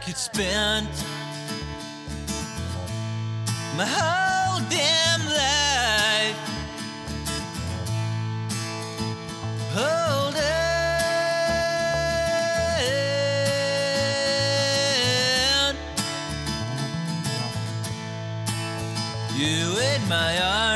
could spend my whole damn life holding you in my arms.